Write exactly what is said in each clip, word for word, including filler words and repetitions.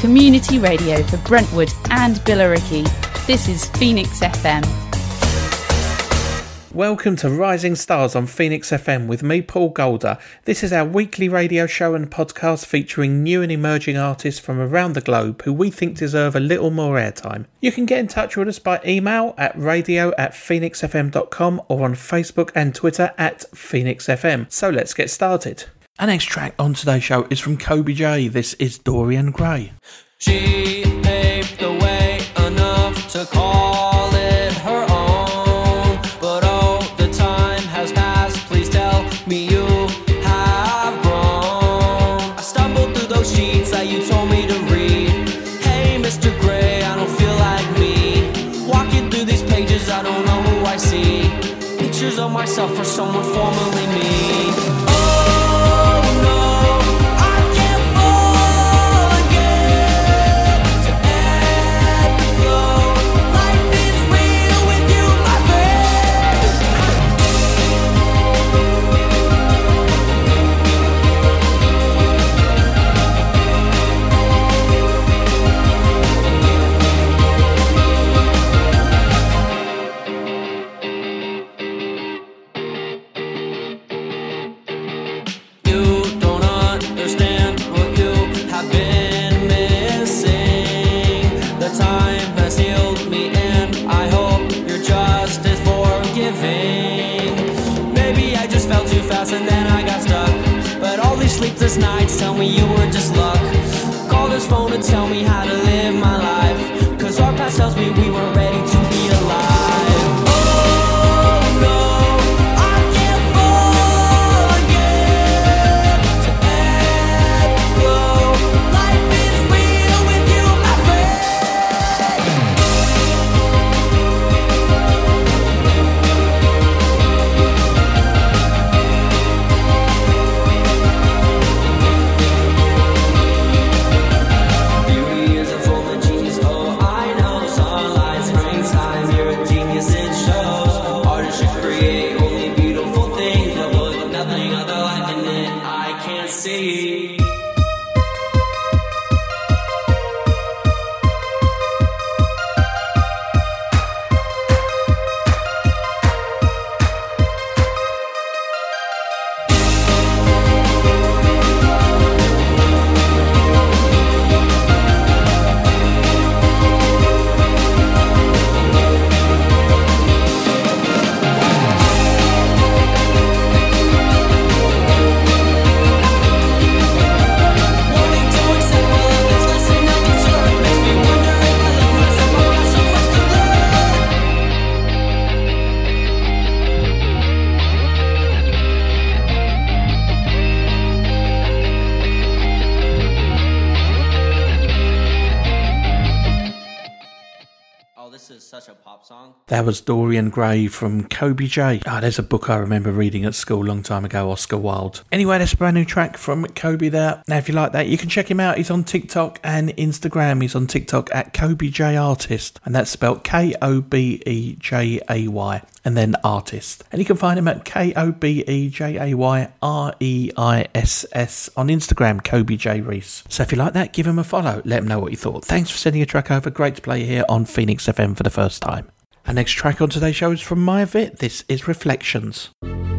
community radio for Brentwood and Billericay. This is Phoenix F M. Welcome to Rising Stars on Phoenix F M with me, Paul Golder. This is our weekly radio show and podcast featuring new and emerging artists from around the globe who we think deserve a little more airtime. You can get in touch with us by email at radio at phoenix f m dot com or on Facebook and Twitter at Phoenix F M. So let's get started. Our next track on today's show is from Kobe J. This is Dorian Gray. She paved the way enough to call it her own, but oh, the time has passed. Please tell me you have grown. I stumbled through those sheets that you told me to read. Hey, Mister Gray, I don't feel like me. Walking through these pages, I don't know who I see. Pictures of myself or someone formerly me. And then I got stuck, but all these sleepless nights tell me you were just luck. Call this phone and tell me how to live my life, cause our past tells me we weren't ready to be alive. Oh no, I can't fall again. To ebb and flow, life is real with you, my That was Dorian Gray from Kobe J. Ah, oh, there's a book I remember reading at school a long time ago, Oscar Wilde. Anyway, that's a brand new track from Kobe there. Now, if you like that, you can check him out. He's on TikTok and Instagram. He's on TikTok at Kobe J Artist, and that's spelled K O B E J A Y, and then Artist. And you can find him at K O B E J A Y R E I S S on Instagram, Kobe J Reese. So if you like that, give him a follow. Let him know what you thought. Thanks for sending a track over. Great to play here on Phoenix F M for the first time. Our next track on today's show is from Maya Vitt. This is Reflections.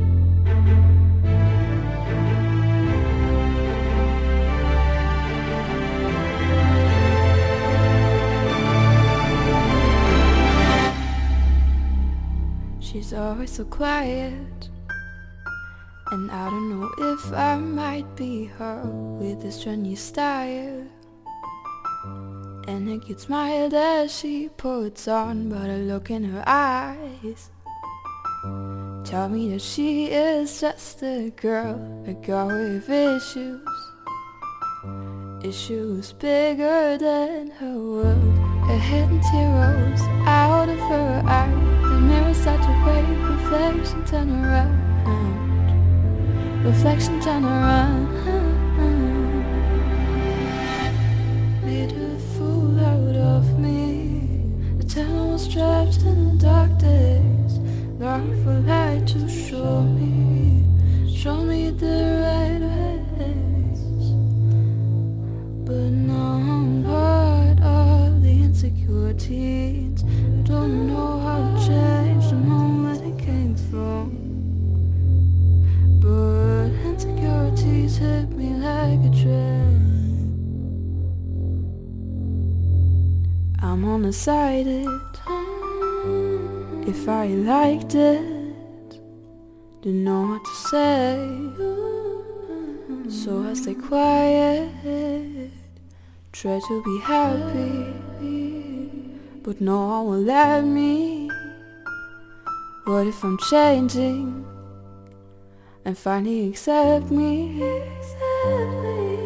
She's always so quiet, and I don't know if I might be her with this trendy style. And it gets mild as she puts on, but a look in her eyes tell me that she is just a girl, a girl with issues, issues bigger than her world. A hidden tear rolls out of her eye, the mirror starts to break, reflection turn around, reflection turn around. Made a fool out of me, the town was trapped in the dark days, long for light to show me, show me the right ways. But now I'm insecurities. Don't know how to change the moment it came from. But insecurities hit me like a train. I'm undecided if I liked it, didn't know what to say, so I stay quiet, try to be happy, but no one will let me. What if I'm changing and finally accept me? Accept me.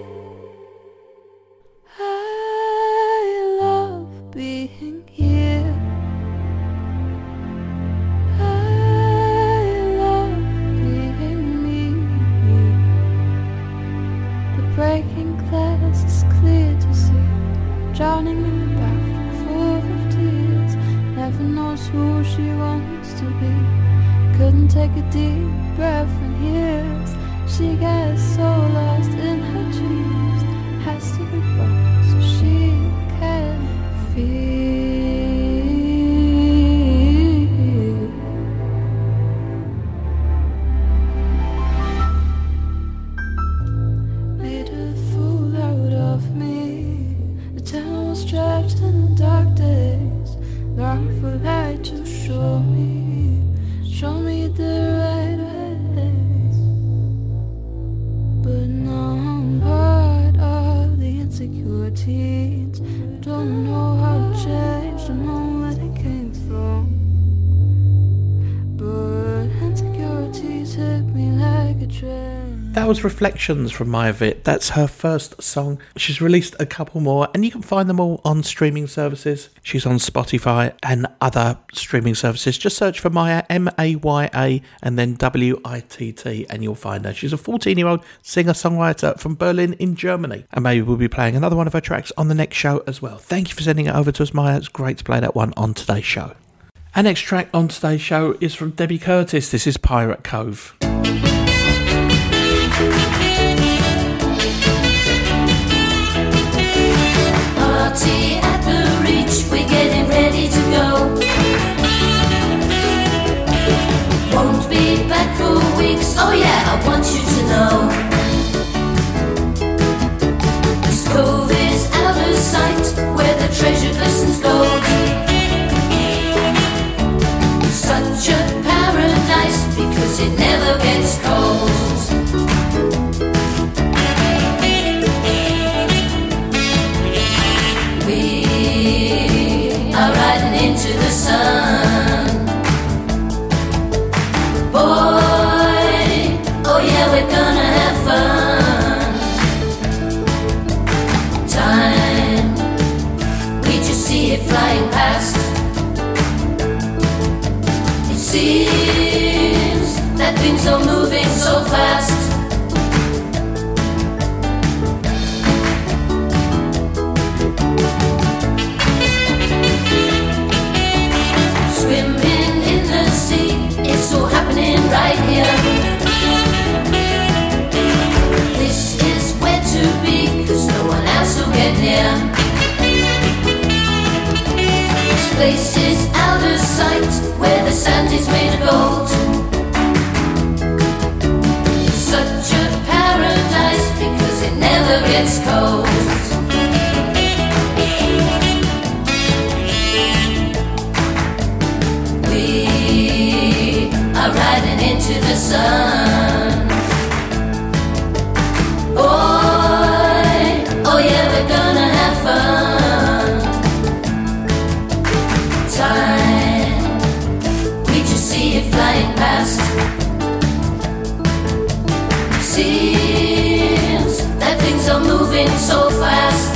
I love being here. I love being me. The breaking glass is clear to see. Drowning in the bathroom full of tears. Never knows who she wants to be. Couldn't take a deep breath in years. She gets so lost in her dreams. Has to be gone so she can feel. Made a fool out of me. The town was trapped in the dark days. Longing for light to show me, show me the right ways. But now I'm part of the insecure teens. Don't know how to change the moment it came from. But insecurities hit me like a train. That was Reflections from Maya Vitt. That's her first song. She's released a couple more, and you can find them all on streaming services. She's on Spotify and other streaming services. Just search for Maya, M A Y A, and then W I T T, and you'll find her. She's a fourteen-year-old singer-songwriter from Berlin in Germany. And maybe we'll be playing another one of her tracks on the next show as well. Thank you for sending it over to us, Maya. It's great to play that one on today's show. Our next track on today's show is from Debbie Curtis. This is Pirate Cove. Party at the Reach, we're getting ready to go. Won't be back for weeks, oh yeah, I want you to know. This cove is out of sight, where the treasure glistens gold. Such a paradise, because it never gets cold. Riding into the sun. Boy, oh yeah, we're gonna have fun. Time, we just see it flying past. It seems that things are moving so fast. It's all happening right here. This is where to be, cause no one else will get near. This place is out of sight, where the sand is made of gold. Such a paradise, because it never gets cold. Riding into the sun. Boy, oh yeah, we're gonna have fun. Time, we just see it flying past. Seems that things are moving so fast.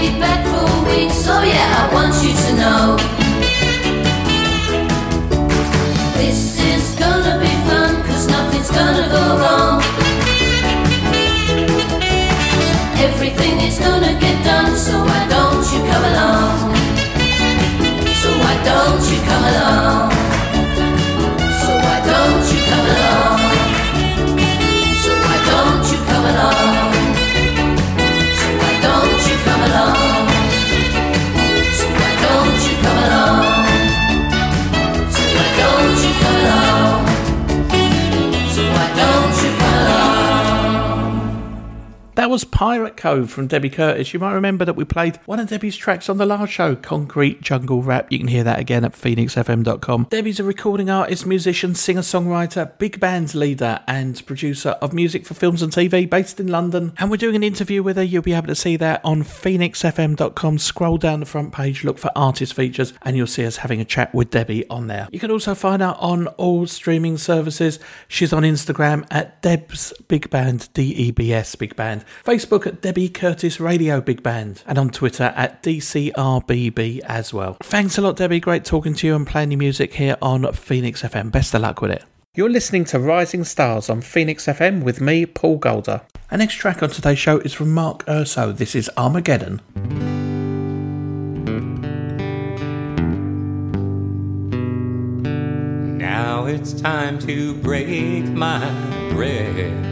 be back for weeks. So yeah, I want you to know this is gonna be fun, cause nothing's gonna go wrong. Everything is gonna get done, so why don't you come along? So why don't you come along? So why don't you come along? So why don't you come along? So why don't you come along? So why don't you come along? So why don't you come along? So why don't you come along? That was Pirate Cove from Debbie Curtis. You might remember that we played one of Debbie's tracks on the last show, Concrete Jungle Rap. You can hear that again at phoenix f m dot com. Debbie's a recording artist, musician, singer-songwriter, big band leader and producer of music for films and T V based in London. And we're doing an interview with her. You'll be able to see that on phoenix f m dot com. Scroll down the front page, look for artist features, and you'll see us having a chat with Debbie on there. You can also find her on all streaming services. She's on Instagram at Debs Big Band, D E B S Big Band. Facebook at Debbie Curtis Radio Big Band, and on Twitter at D C R B B as well. Thanks a lot, Debbie. Great talking to you and playing your music here on Phoenix F M. Best of luck with it. You're listening to Rising Stars on Phoenix F M with me, Paul Golder. Our next track on today's show is from Mark Urso. This is Armageddon. Now it's time to break my bread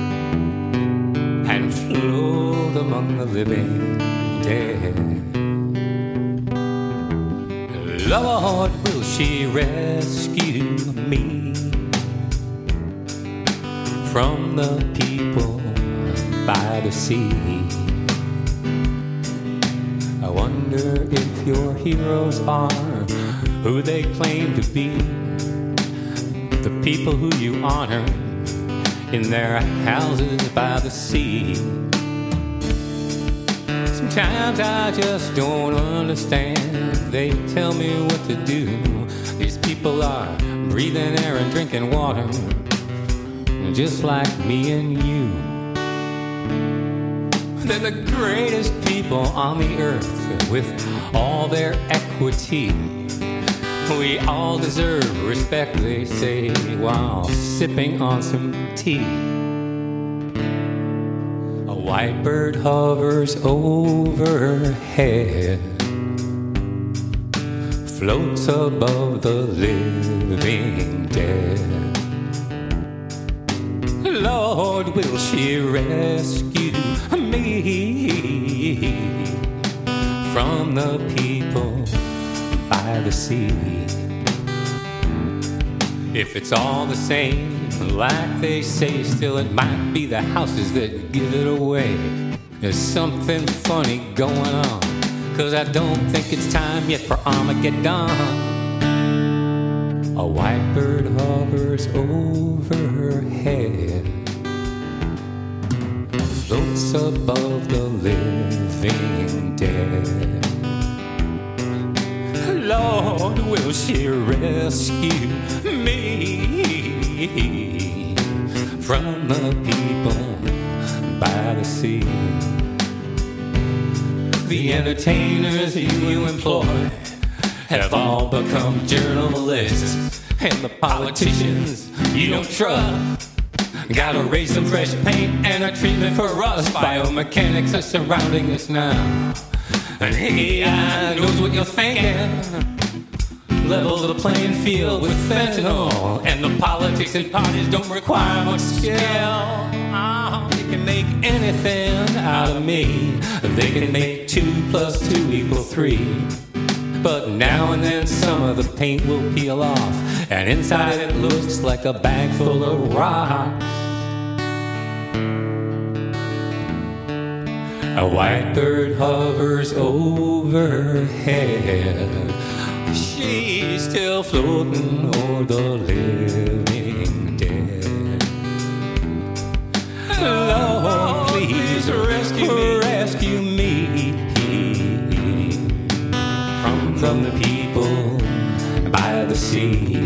and float among the living dead. Lord, will she rescue me from the people by the sea? I wonder if your heroes are who they claim to be, the people who you honor in their houses by the sea. Sometimes I just don't understand. They tell me what to do. These people are breathing air and drinking water, just like me and you. They're the greatest people on the earth with all their equity. We all deserve respect, they say, while sipping on some tea. A white bird hovers overhead, floats above the living dead. Lord, will she rescue me from the people by the sea? If it's all the same, like they say, still it might be the houses that give it away. There's something funny going on, 'cause I don't think it's time yet for Armageddon. A white bird hovers overhead, floats above the living dead. Lord, will she rescue me from the people by the sea? The entertainers you employ have all become journalists, and the politicians you don't trust. Gotta raise some fresh paint and a treatment for rust. Biomechanics are surrounding us now, and A I knows what you're thinking. Level the playing field with fentanyl, and the politics and parties don't require much skill. Oh, they can make anything out of me. They can make two plus two equal three. But now and then some of the paint will peel off, and inside it looks like a bag full of rocks. A white bird hovers overhead. She's still floating over the living dead. Lord, please rescue me, rescue me from, from the people by the sea.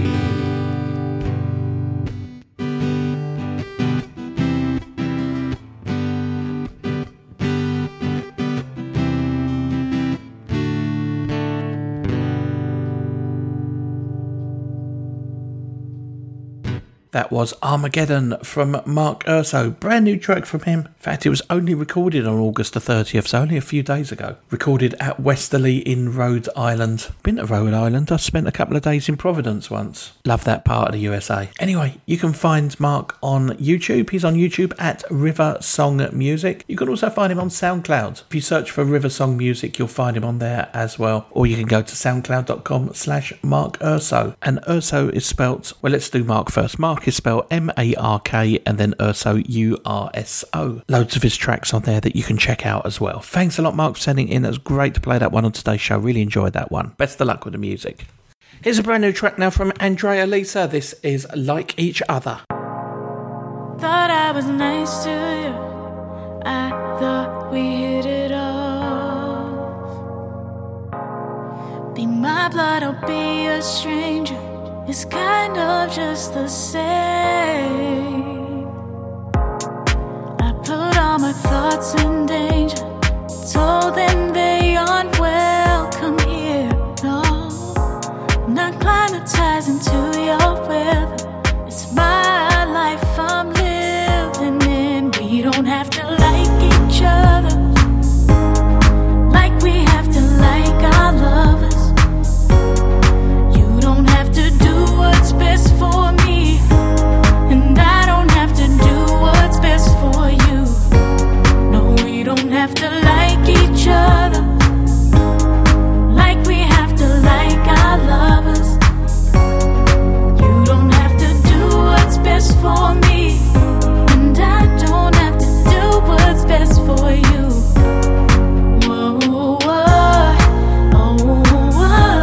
That was Armageddon from Mark Urso. Brand new track from him. In fact, it was only recorded on August the thirtieth, so only a few days ago. Recorded at Westerly in Rhode Island. Been to Rhode Island. I spent a couple of days in Providence once. Love that part of the U S A. Anyway, you can find Mark on YouTube. He's on YouTube at River Song Music. You can also find him on SoundCloud. If you search for River Song Music, you'll find him on there as well. Or you can go to soundcloud.com slash Mark Urso. And Urso is spelt, well, let's do Mark first. Mark is spelled M A R K and then Urso U R S O. Loads of his tracks on there that you can check out as well. Thanks a lot, Mark, for sending in. It was great to play that one on today's show. Really enjoyed that one. Best of luck with the music. Here's a brand new track now from Andrea Lisa. This is Like Each Other. Thought I was nice to you. I thought we hit it off. Be my blood or be a stranger. It's kind of just the same. I put all my thoughts in danger. Told them they aren't welcome here. No, I'm not climatizing to your weather. It's my life I'm living in. We don't have to like each other like we have to like our lovers. You don't have to do what's best for me, and I don't have to do what's best for you. No, we don't have to like each other like we have to like our lovers. You don't have to do what's best for me, and I don't have to do what's best for you. Whoa, whoa, oh, whoa, oh,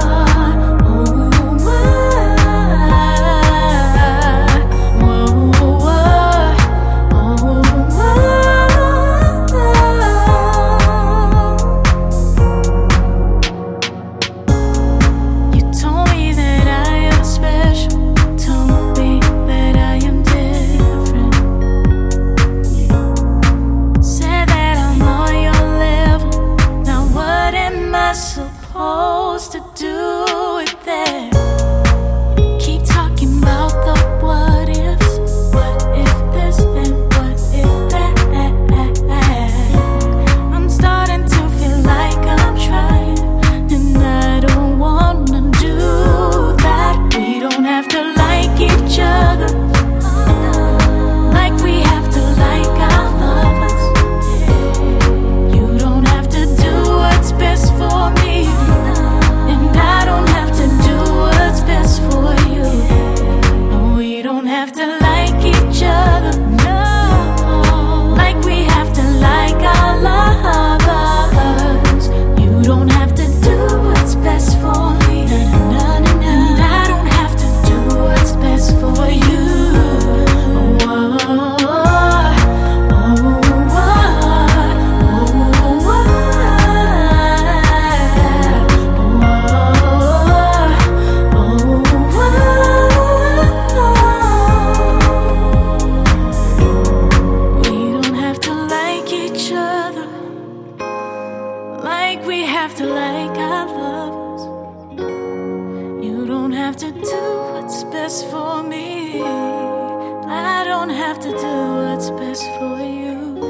supposed to do it there? Keep talking about the what ifs. What if this and what if that? I'm starting to feel like I'm trying, and I don't wanna do that. We don't have to like each other like we have to like our lovers. You don't have to do what's best for me, and I don't have to do what's best for you. No, we don't have to like each other, no, like we have to like our lovers. You don't have to do what's best for me, and I don't have to do what's best for you. Oh, oh, we don't have to like each other like we have to like our lovers. You don't have to do what's best for me, I don't have to do what's best for you.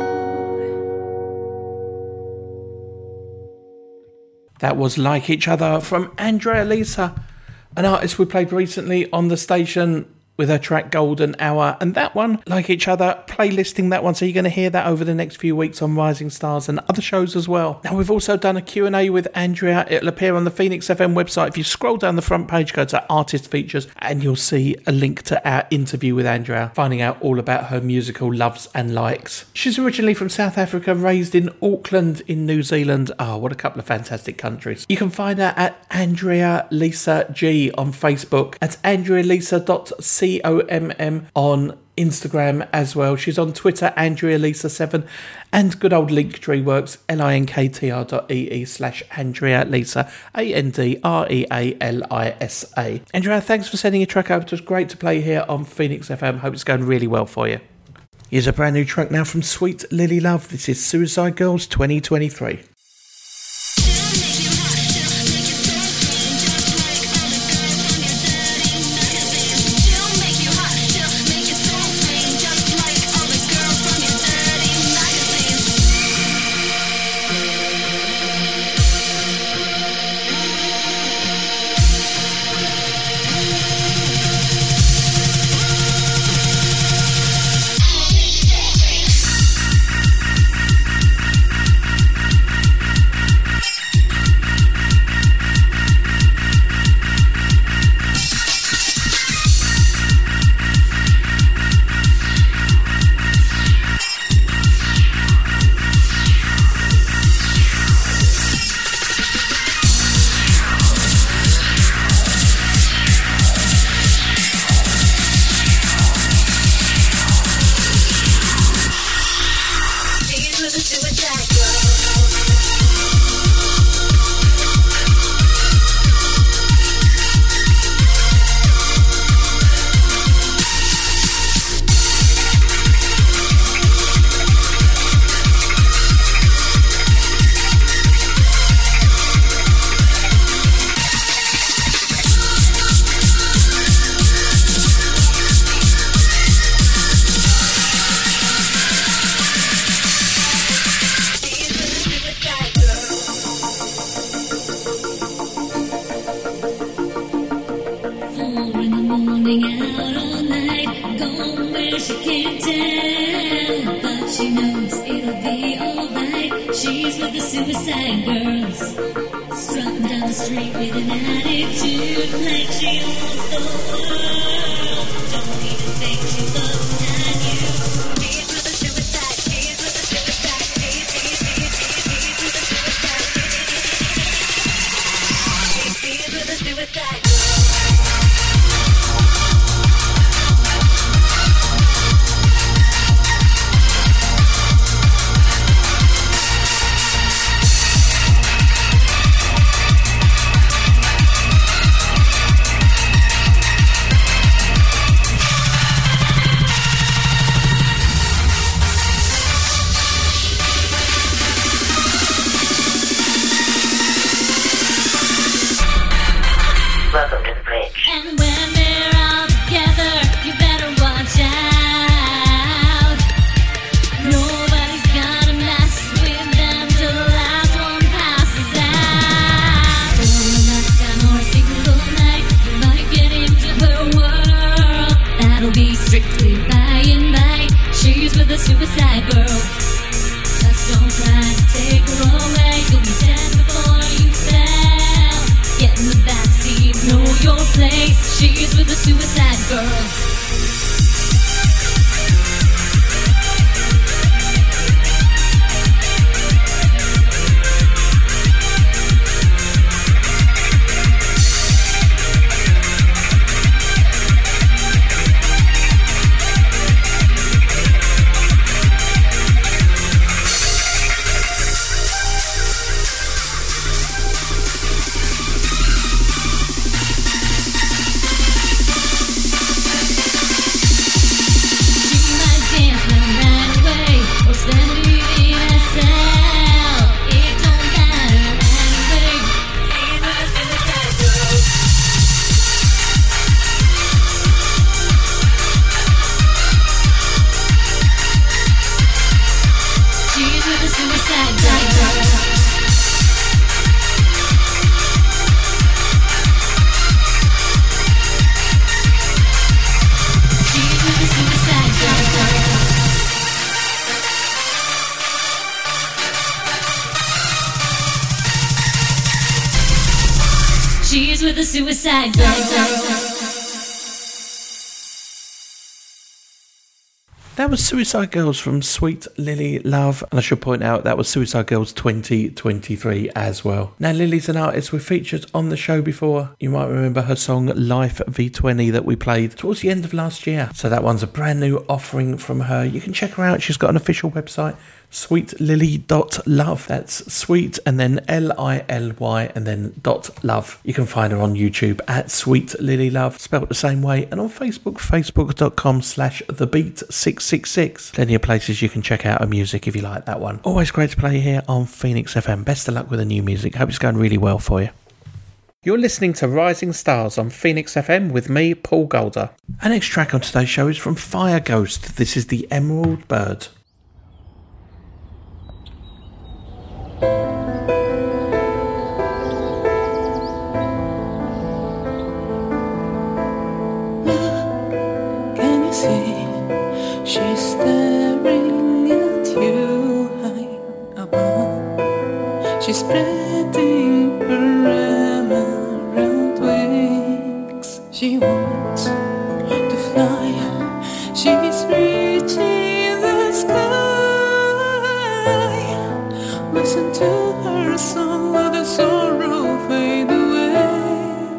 That was Like Each Other from Andrea Lisa, an artist we played recently on the station with her track Golden Hour, and that one, Like Each Other, playlisting that one, so you're going to hear that over the next few weeks on Rising Stars and other shows as well. Now, we've also done a Q and A with Andrea. It'll appear on the Phoenix F M website. If you scroll down the front page, go to Artist Features, and you'll see a link to our interview with Andrea, finding out all about her musical loves and likes. She's originally from South Africa, raised in Auckland in New Zealand. Oh, what a couple of fantastic countries. You can find her at Andrea Lisa G on Facebook. That's andrea lisa dot c C O M M on Instagram as well. She's on Twitter, Andrea Lisa seven, and good old Linktree works, linktr dot ee slash Andrea Lisa, A N D R E A L I S A. Andrea, thanks for sending your track over. It was great to play here on Phoenix F M. Hope it's going really well for you. Here's a brand new track now from Sweet Lily Love. This is Suicide Girls twenty twenty-three. Make she knows it'll be alright. She's with the Suicide Girls, strutting down the street with an attitude like she owns the world. Don't even think she's looking at you. She's with the Suicide, she's with the Suicide, she's, she's, she's, she's, she's with the Suicide, she's, she's with the Suicide Girls. And when they're all together, you better watch out. Nobody's gonna mess with them till the last one passes out. For a lifetime or a single night, you might get into her world. That'll be strictly by and by. She's with the Suicide Girls. Just don't try to take her away. You'll be dead before you fail. Get in the backseat, know your place. She's with the Suicide Girls. She's with the Suicide Girls. That was Suicide Girls from Sweet Lily Love, and I should point out that was Suicide Girls twenty twenty-three as well. Now, Lily's an artist we've featured on the show before. You might remember her song Life V twenty that we played towards the end of last year. So that one's a brand new offering from her. You can check her out. She's got an official website, sweet lily dot love. That's sweet and then L I L Y and then dot love. You can find her on YouTube at Sweet Lily Love, spelled the same way, and on Facebook, facebook.com slash the beat six six six. Plenty of places you can check out her music if you like that one. Always great to play here on Phoenix F M. Best of luck with the new music. Hope it's going really well for you. You're listening to Rising Stars on Phoenix F M with me, Paul Golder. Our next track on today's show is from Fire Ghost. This is The Emerald Bird. Can you see? She's staring at you high above. She's spreading her emerald wings. She wants to fly. She's reaching the sky. Listen to her song, let the sorrow fade away.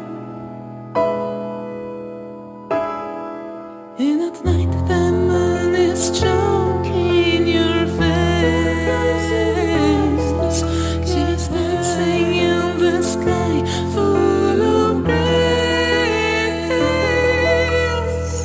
In at night, the moon is choking your face. She's dancing in the sky, full of grace.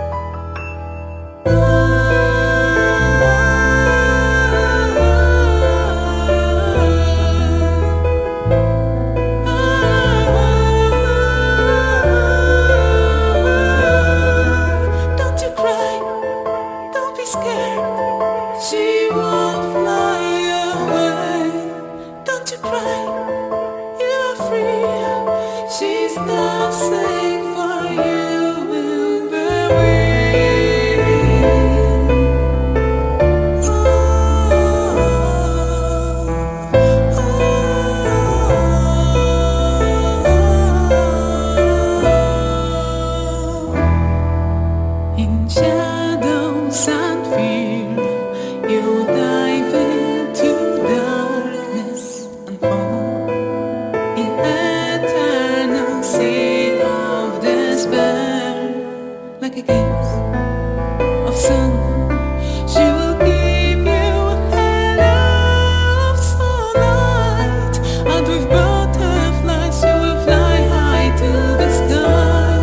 Don't you cry, don't be scared. She won't fly away. Don't you cry, you're free. She's dancing for you in the wind. Oh. like a gift of sun. She will give you a halo of sunlight, and with butterflies you will fly high to the sky.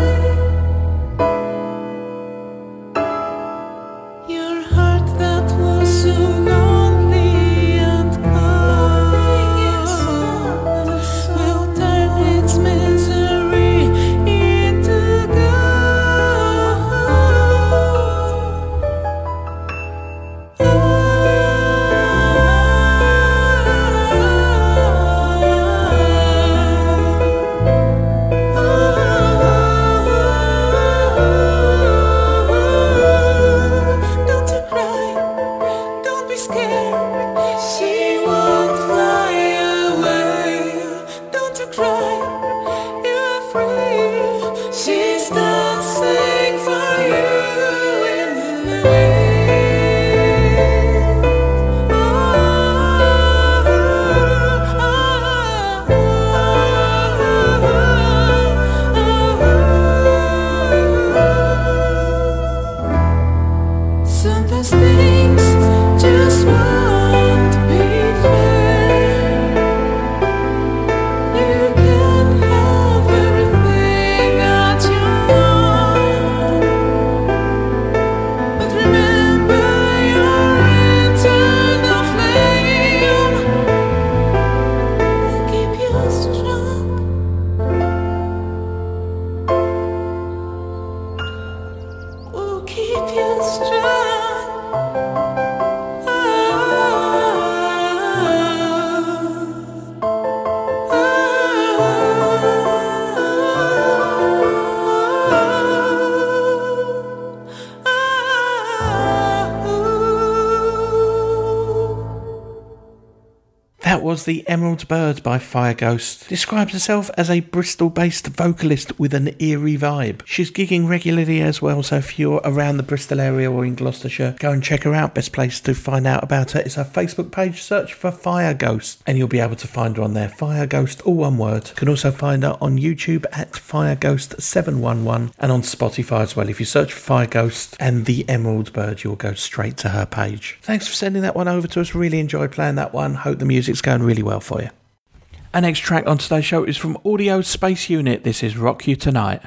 Your heart that was so lonely and cold will turn its misery into Don't you cry, don't be scared. She won't fly away. Don't you cry, you're free. She's dancing for you in the Sometimes things just won't be fair. You can have everything that you want, but remember your internal flame will keep you strong. Will keep you strong. That was The Emerald Bird by Fire Ghost. Describes herself as a Bristol-based vocalist with an eerie vibe. She's gigging regularly as well, so if you're around the Bristol area or in Gloucestershire, go and check her out. Best place to find out about her is her Facebook page. Search for Fire Ghost and you'll be able to find her on there. Fire Ghost, all one word. You can also find her on YouTube at Fire Ghost seven one one and on Spotify as well. If you search for Fire Ghost and The Emerald Bird, you'll go straight to her page. Thanks for sending that one over to us. Really enjoyed playing that one. Hope the music's going really well for you. Our next track on today's show is from Audio Space Unit. This is Rock You Tonight.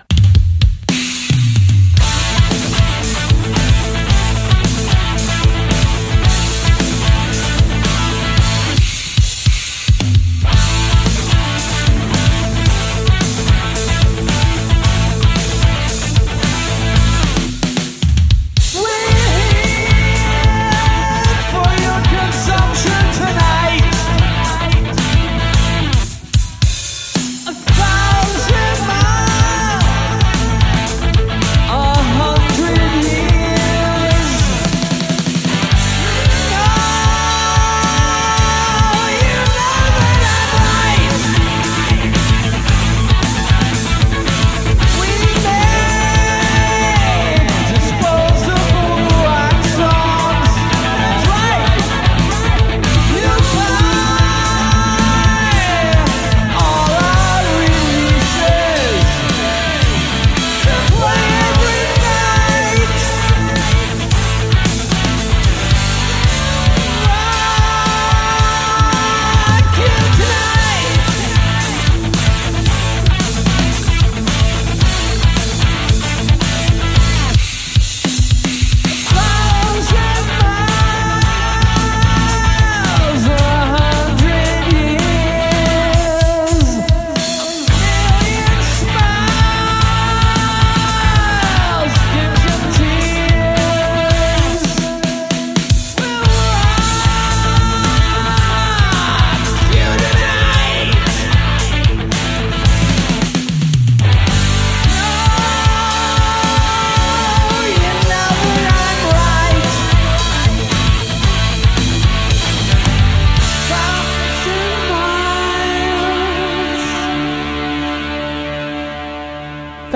A thousand miles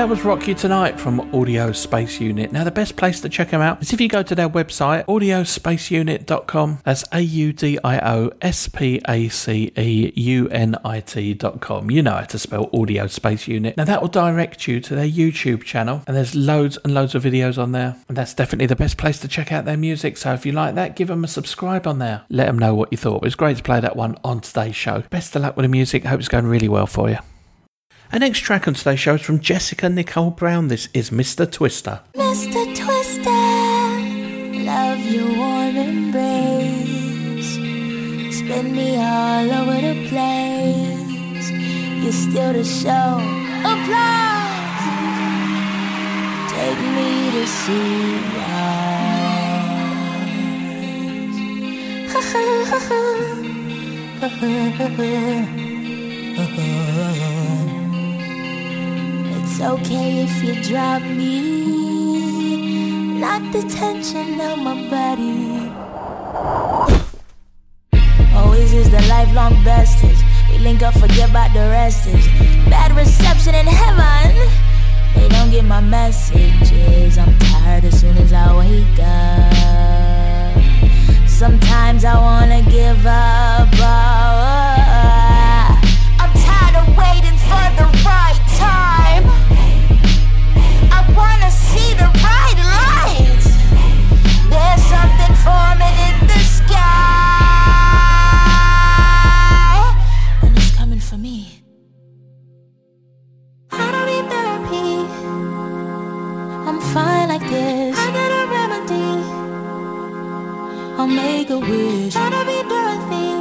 that was Rock You Tonight from Audio Space Unit. Now, the best place to check them out is if you go to their website, audio space unit dot com. That's A U D I O S P A C E U N I T dot com. You know how to spell Audio Space Unit. Now, that will direct you to their YouTube channel, and there's loads and loads of videos on there, and that's definitely the best place to check out their music. So if you like that, give them a subscribe on there. Let them know what you thought. It was great to play that one on today's show. Best of luck with the music. I hope it's going really well for you. Our next track on today's show is from Jessica Nicole Brown. This is Mister Twister. Mister Twister, love your warm embrace. Spin me all over the place. You're still the show. Applause! Take me to see eyes. It's okay if you drop me. Knock the tension out my body. Always is the lifelong bestest. We link up, forget about the rest is. Bad reception in heaven. They don't get my messages. I'm tired as soon as I wake up. Sometimes I wanna give up. Oh, I'm tired of waiting for the right time. I wanna see the bright lights. There's something forming in the sky, and it's coming for me. I don't need therapy. I'm fine like this. I got a remedy. I'll make a wish. Try to be Dorothy.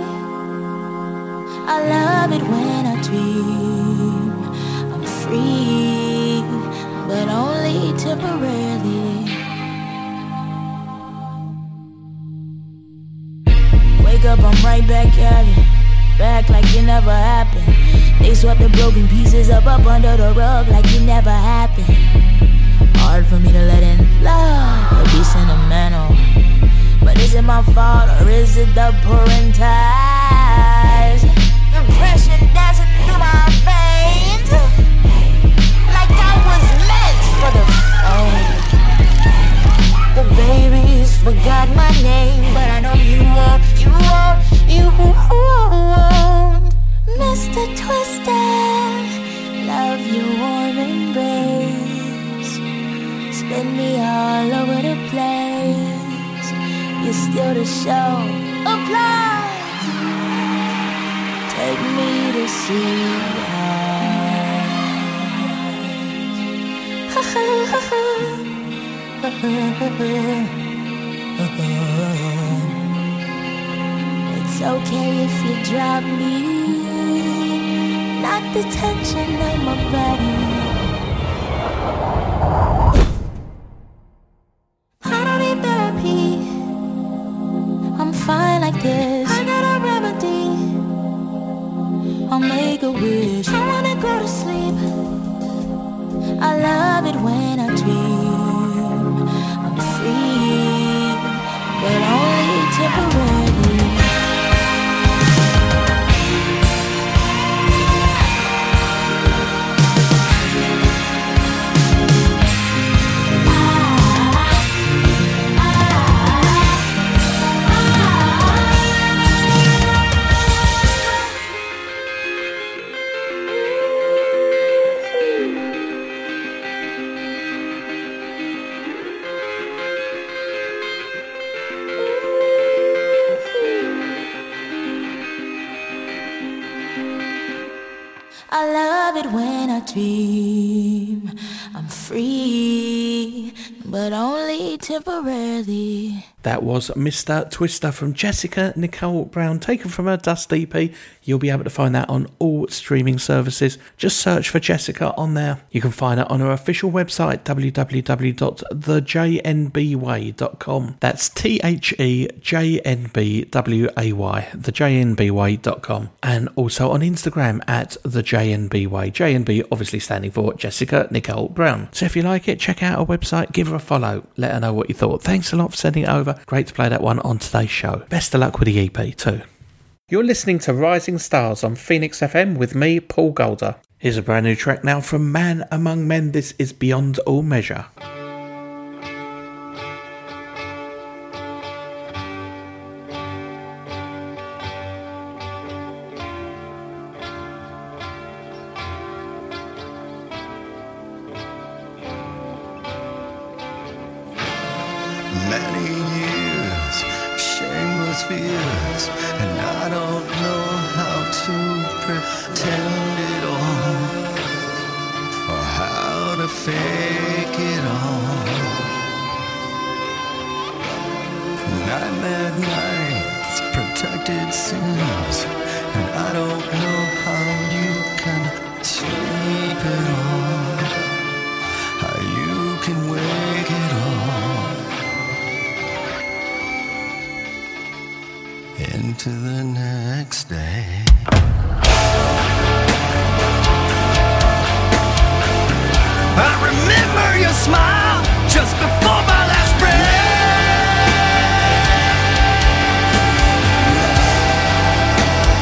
I love it when I dream. I'm free, but only temporarily. Wake up, I'm right back at it. Back like it never happened. They swept the broken pieces up, up under the rug like it never happened. Hard for me to let in love or be sentimental. But is it my fault or is it the pouring tides? Depression dancing through my veins, like I was meant for the fame. The babies forgot my name, but I know you won't, you won't, you won't. Mister Twister, love your warm embrace. Spin me all over the place. You're still the show. Applause! Take me to see eyes. It's okay if you drop me. Knock the tension out my body. I don't need therapy. I'm fine like this. I got a remedy. I'll make a wish. I wanna go to sleep. I love it when I dream. I'm free, but only temporarily. I love it when I dream. I'm free, but only temporarily. That was Mister Twister from Jessica Nicole Brown, taken from her Dust E P. You'll be able to find that on all streaming services. Just search for Jessica on there. You can find it on her official website, w w w dot the j n b way dot com. That's T H E J N B W A Y, the j n b way dot com. And also on Instagram at the J N B way. J N B obviously standing for Jessica Nicole Brown. So if you like it, check out her website, give her a follow, let her know what you thought. Thanks a lot for sending it over. Great to play that one on today's show. Best of luck with the E P too. You're listening to Rising Stars on Phoenix F M with me, Paul Golder. Here's a brand new track now from Man Among Men. This is Beyond All Measure. Many years, shameless fears, and I don't know how to pretend it all, or how to fake it all. Nightmare nights, protected sins, and I don't know how you can sleep it all, how you can wake it all. Into the next day. I remember your smile just before my last breath.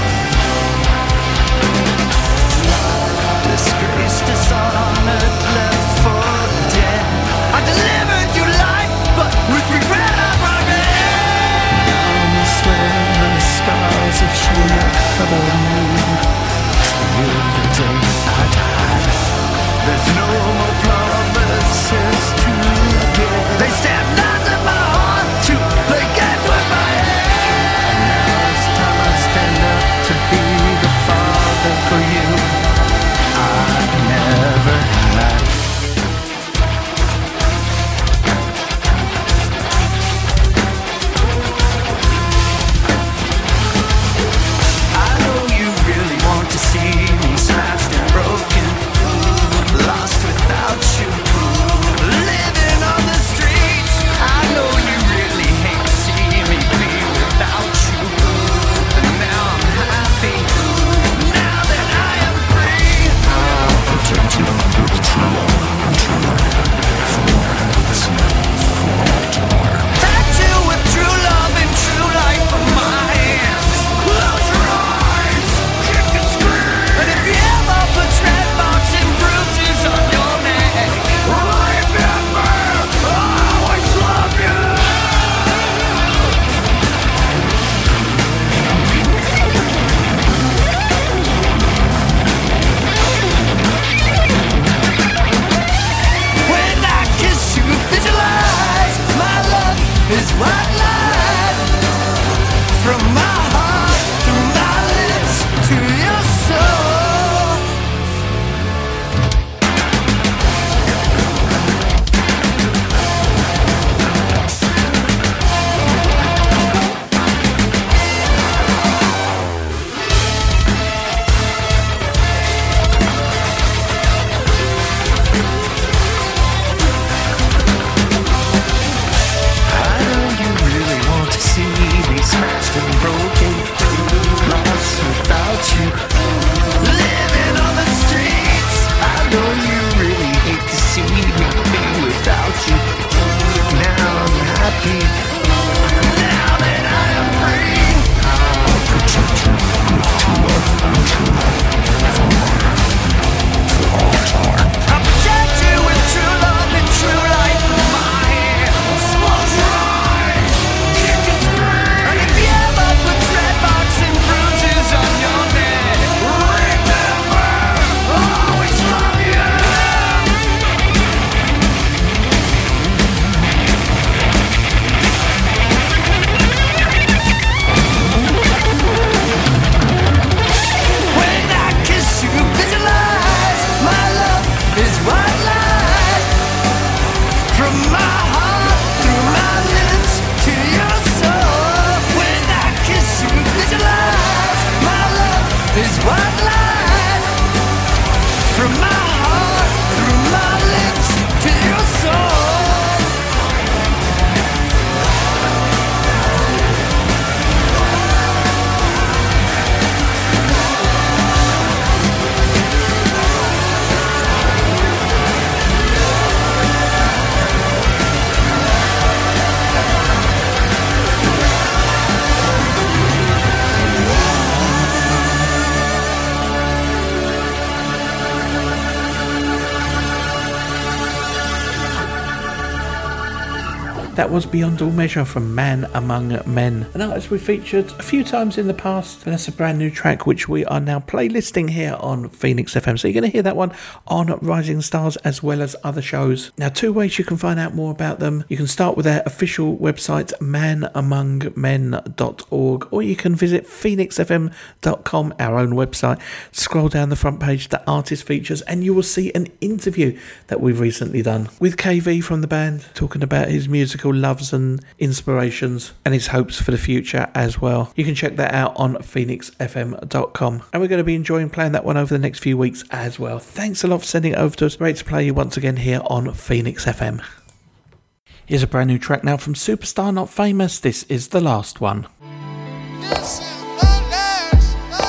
That was Beyond All Measure from Man Among Men, an artist we featured a few times in the past, and that's a brand new track which we are now playlisting here on Phoenix F M. So you're going to hear that one on Rising Stars as well as other shows. Now, two ways you can find out more about them. You can start with their official website, man among men dot org, or you can visit phoenix f m dot com, our own website. Scroll down the front page, the artist features, and you will see an interview that we've recently done with K V from the band, talking about his musical loves and inspirations and his hopes for the future as well. You can check that out on phoenix f m dot com, and we're going to be enjoying playing that one over the next few weeks as well. Thanks a lot for sending it over to us. Great to play you once again here on Phoenix F M. Here's a brand new track now from Superstar Not Famous. This is The Last One. This is the last, the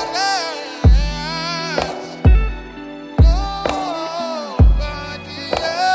last. Nobody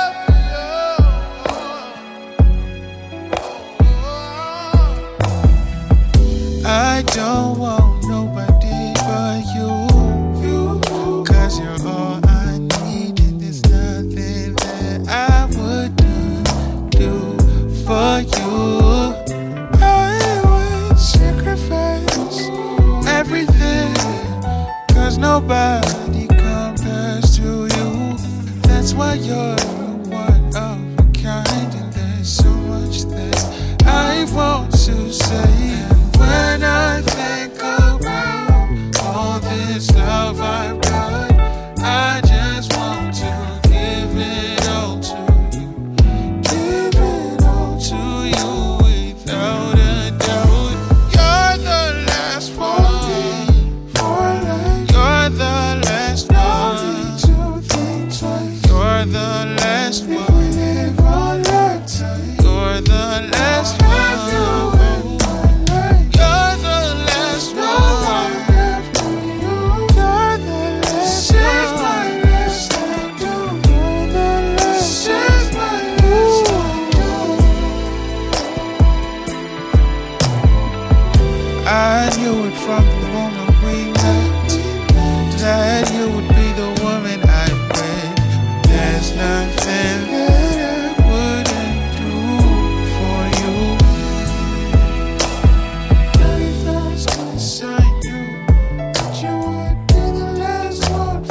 else. I don't want nobody but you, you, cause you're all I need, and there's nothing that I wouldn't do for you. I would sacrifice everything, cause nobody compares to you. That's why you're one of a kind, and there's so much that I want to say. When I think about all this love I've got, I just want to give it all to you. Give it all to you without a doubt. You're the last one. You're the last one. You're the last one. You're the last one. I knew it from the moment we met, that you would be the woman I'd wed. There's nothing that I wouldn't do for you. Very first kiss I knew that you would be the last one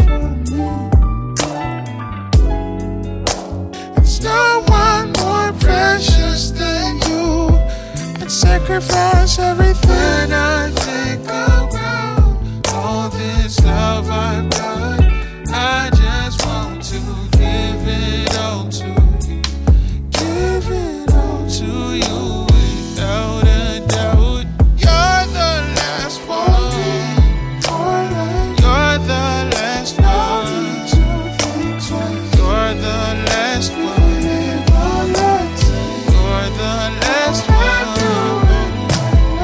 for me. There's no one more precious than you. I'd sacrifice everything. I think about all this love I've got, I just want to give it all to you. Give it all to you without a doubt. You're the last one. You're the last one. You're the last one. You're the last one.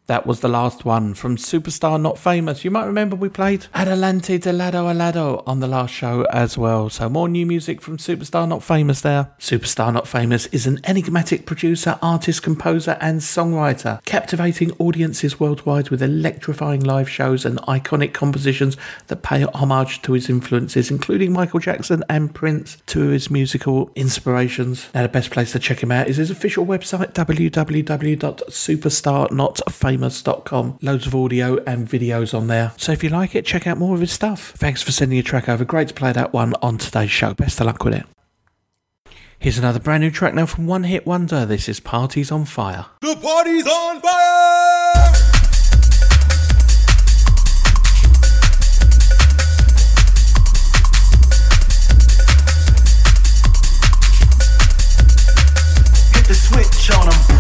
That was the last one from Superstar Not Famous. You might remember we played Adelante de Lado a Lado on the last show as well. So more new music from Superstar Not Famous there. Superstar Not Famous is an enigmatic producer, artist, composer and songwriter, captivating audiences worldwide with electrifying live shows and iconic compositions that pay homage to his influences, including Michael Jackson and Prince, two of his musical inspirations. Now the best place to check him out is his official website, w w w dot superstar not famous dot com. Loads of audio and videos on there. So if you like it, check out more of his stuff. Thanks for sending your track over. Great to play that one on today's show. Best of luck with it. Here's another brand new track now from One Hit Wonder. This is Parties on Fire. The party's on fire! Hit the switch on 'em.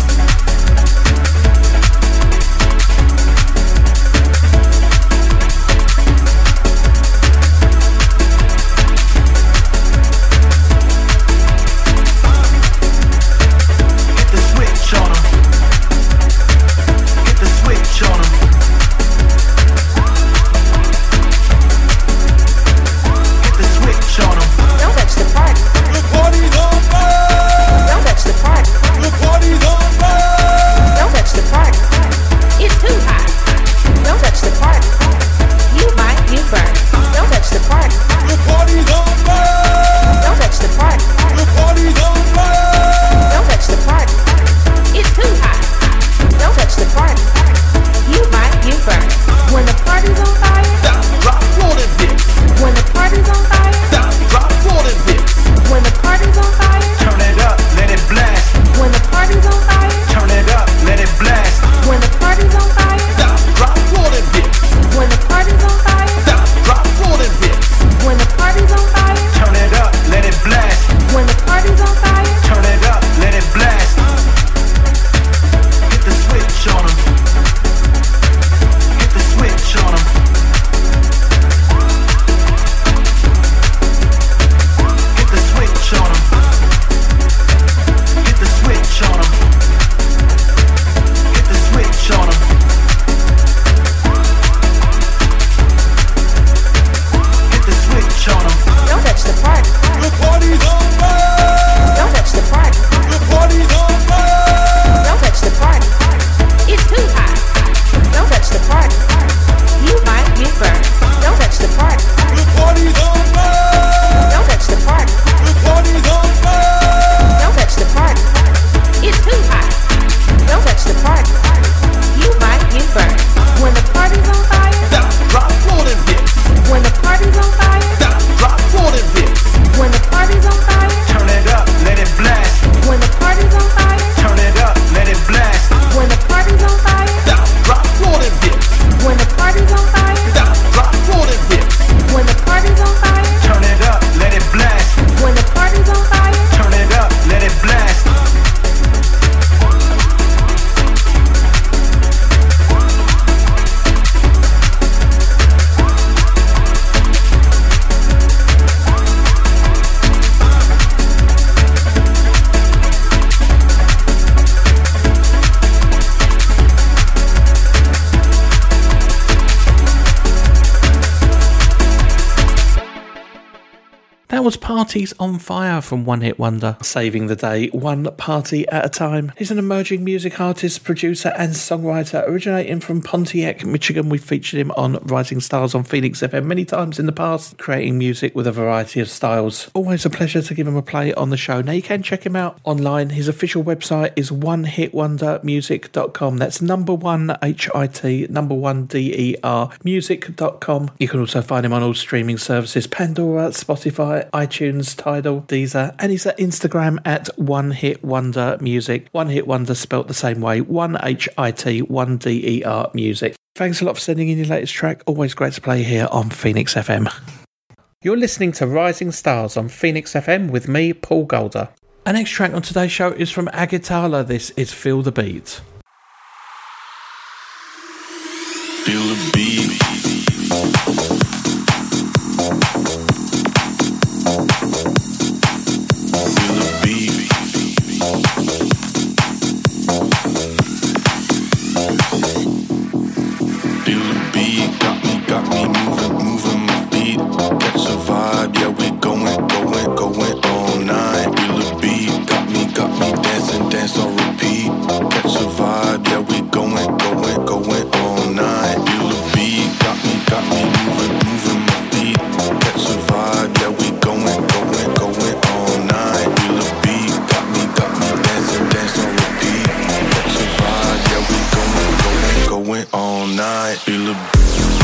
Was Parties on Fire from One Hit Wonder, saving the day one party at a time. He's an emerging music artist, producer and songwriter originating from Pontiac, Michigan. We've featured him on Rising Stars on Phoenix F M many times in the past, creating music with a variety of styles. Always a pleasure to give him a play on the show. Now you can check him out online. His official website is one hit wonder music dot com. That's number one H I T, number one D E R, music dot com. You can also find him on all streaming services, Pandora, Spotify, iTunes, Tidal, Deezer, and he's at Instagram at One Hit Wonder Music. One Hit Wonder spelt the same way, one H I T, one D E R Music. Thanks a lot for sending in your latest track. Always great to play here on Phoenix F M. You're listening to Rising Stars on Phoenix F M with me, Paul Golder. Our next track on today's show is from Agatala. This is Feel the Beat. Feel the beat. Feel the beat. dance on repeat. Catch a vibe, yeah, we going, going, going all night. Feel the beat, got me, got me moving, moving my feet. Catch a vibe, yeah, we going, going, going all night. Feel the beat, got me, got me dancing, dance on repeat. Catch a vibe, yeah, we going, going, going all night. Feel the beat.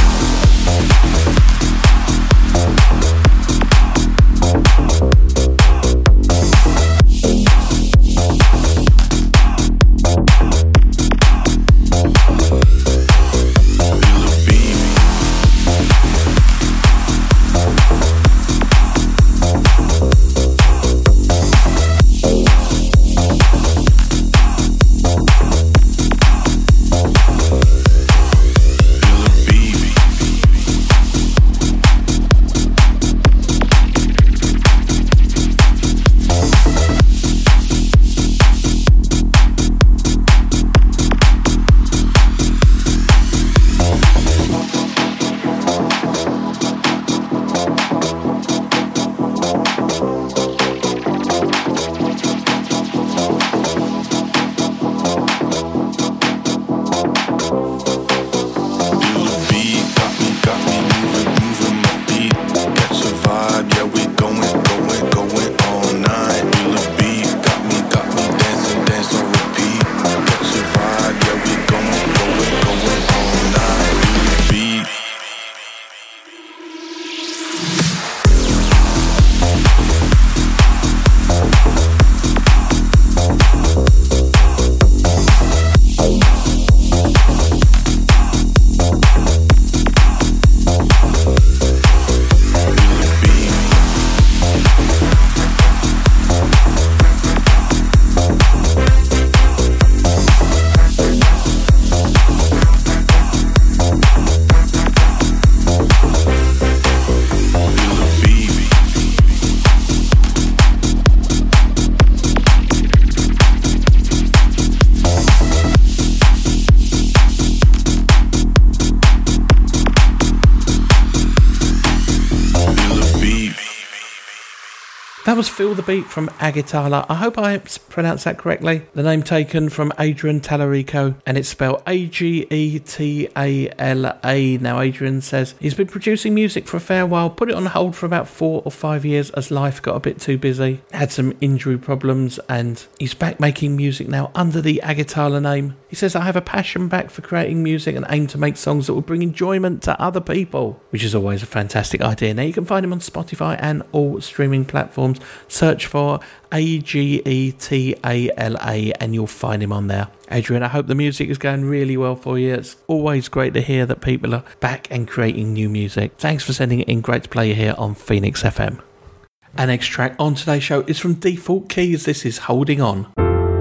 That was Feel the Beat from Agatala. I hope I pronounced that correctly. The name taken from Adrian Tallarico, and it's spelled A G E T A L A. Now, Adrian says he's been producing music for a fair while, put it on hold for about four or five years as life got a bit too busy, had some injury problems, and he's back making music now under the Agatala name. He says, I have a passion back for creating music and aim to make songs that will bring enjoyment to other people, which is always a fantastic idea. Now, you can find him on Spotify and all streaming platforms. Search for A G E T A L A and you'll find him on there. Adrian, I hope the music is going really well for you. It's always great to hear that people are back and creating new music. Thanks for sending it in. Great to play you here on Phoenix F M. Our next track on today's show is from Default Keys. This is Holding On.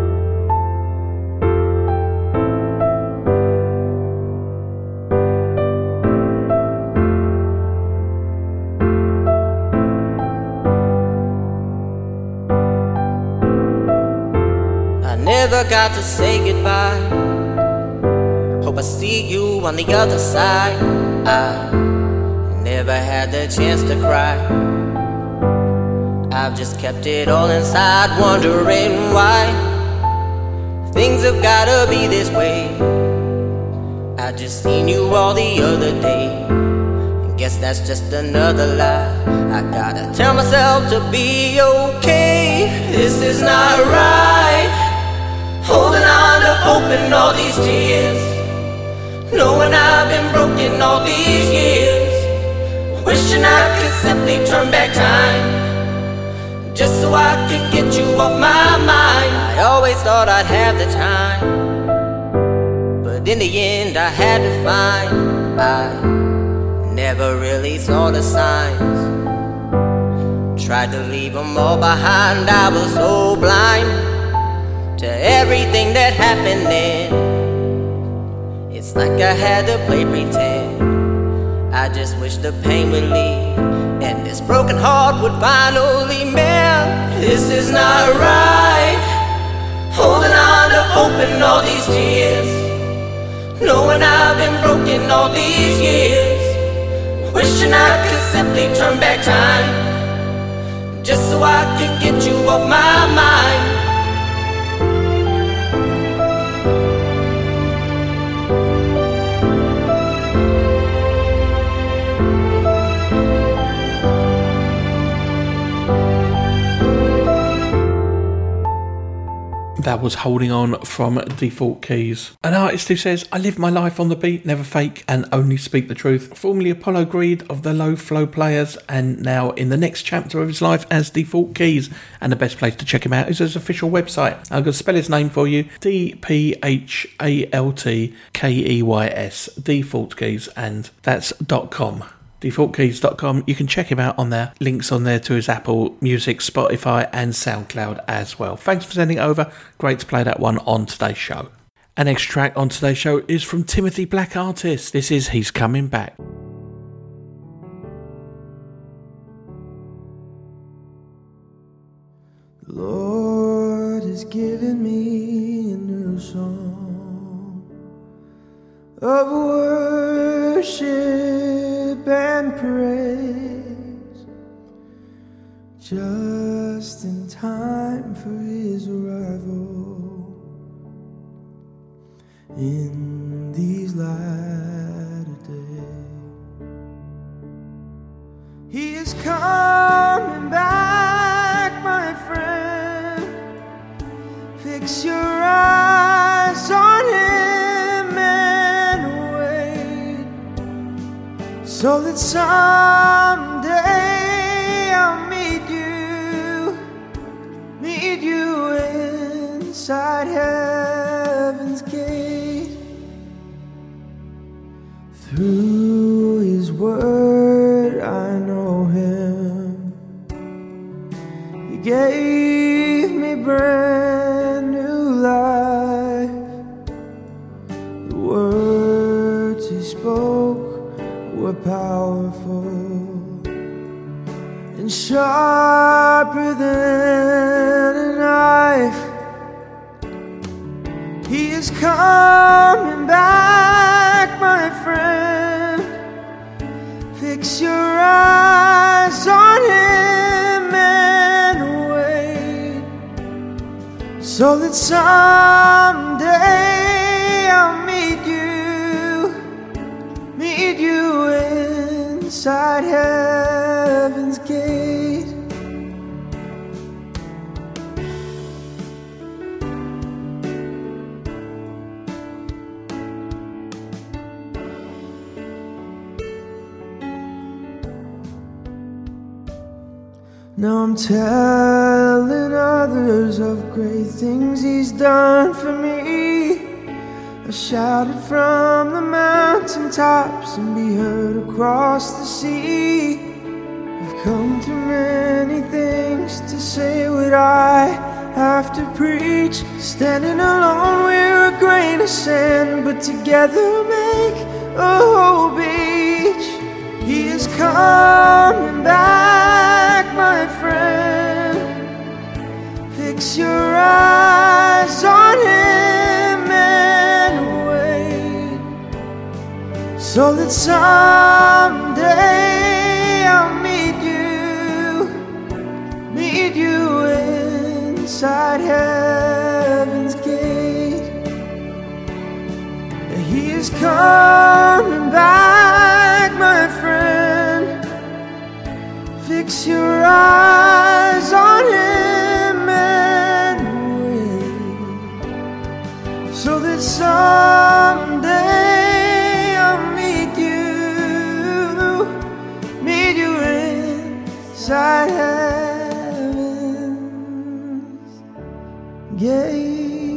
Never got to say goodbye. Hope I see you on the other side. I never had the chance to cry. I've just kept it all inside, wondering why things have gotta be this way. I just seen you all the other day, and guess that's just another lie. I gotta tell myself to be okay. This is not right. Holding on to hoping all these tears, knowing I've been broken all these years, wishing I could simply turn back time, just so I can get you off my mind. I always thought I'd have the time, but in the end I had to find I never really saw the signs. Tried to leave them all behind, I was so blind to everything that happened then. It's like I had to play pretend. I just wish the pain would leave and this broken heart would finally mend. This is not right. Holding on to hoping all these tears, knowing I've been broken all these years, wishing I could simply turn back time, just so I can get you off my mind. That was Holding On from Default Keys. An artist who says, I live my life on the beat, never fake, and only speak the truth. Formerly Apollo Greed of the Low Flow Players, and now in the next chapter of his life as Default Keys. And the best place to check him out is his official website. I'm going to spell his name for you. D P H A L T K E Y S. Default Keys, and that's .com. default keys dot com. You can check him out on there. Links on there to his Apple Music, Spotify and SoundCloud as well. Thanks for sending it over. Great to play that one on today's show. Our next track on today's show is from Timothy Black Artist. This is He's Coming Back. The Lord has given me a new song of worship and praise, just in time for his arrival in these latter days. He is coming back, my friend. Fix your eyes on him and wait, so that someday I'll meet you, meet you inside heaven's gate. Through his word I know him. He gave me brand new life. The words he spoke were powerful and sharper than a knife. He is coming back, my friend. Fix your eyes on him and wait, so that someday I'll meet you, meet you inside heaven's gate. Now I'm telling others of great things he's done for me. I shouted from the mountaintops and be heard across the sea. I've come through many things to say what I have to preach. Standing alone we're a grain of sand, but together make a whole beach. He is coming back, my friend. Fix your eyes on him and wait, so that someday I'll meet you, meet you inside heaven's gate. He is coming back, my friend. Fix your eyes on him and wait, so that someday I'll meet you, meet you inside heaven's gate.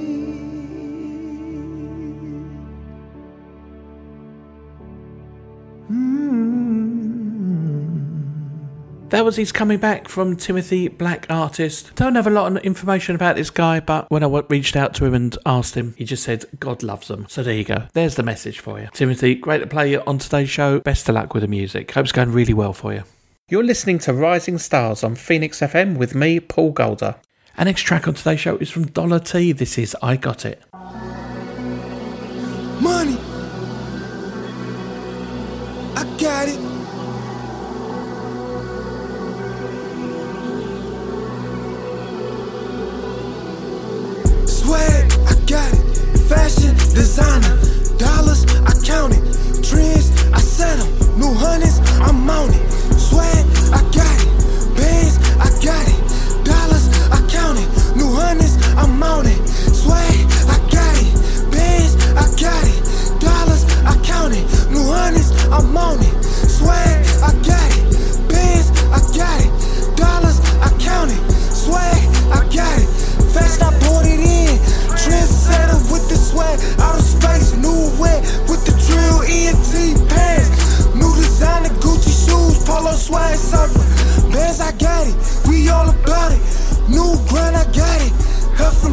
That was He's Coming Back from Timothy Black Artist. Don't have a lot of information about this guy, but when I reached out to him and asked him, he just said, God loves them. So there you go. There's the message for you. Timothy, great to play you on today's show. Best of luck with the music. Hope it's going really well for you. You're listening to Rising Stars on Phoenix F M with me, Paul Golder. Our next track on today's show is from Dollar T. This is I Got It. Money, I got it. Swag, I got it. Fashion, designer, dollars, I count it. Trends, I set them. New hundreds, I'm on it. Swag, I got it. Bands, I got it. Dollars, I count it. New hundreds, I'm on it.